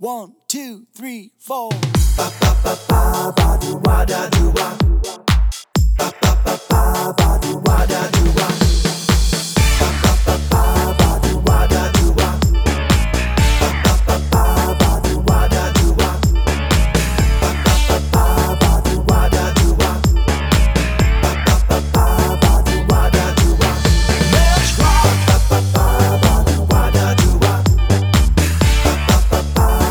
1, 2, 3, 4. Ba ba ba ba ba do wa da do wa.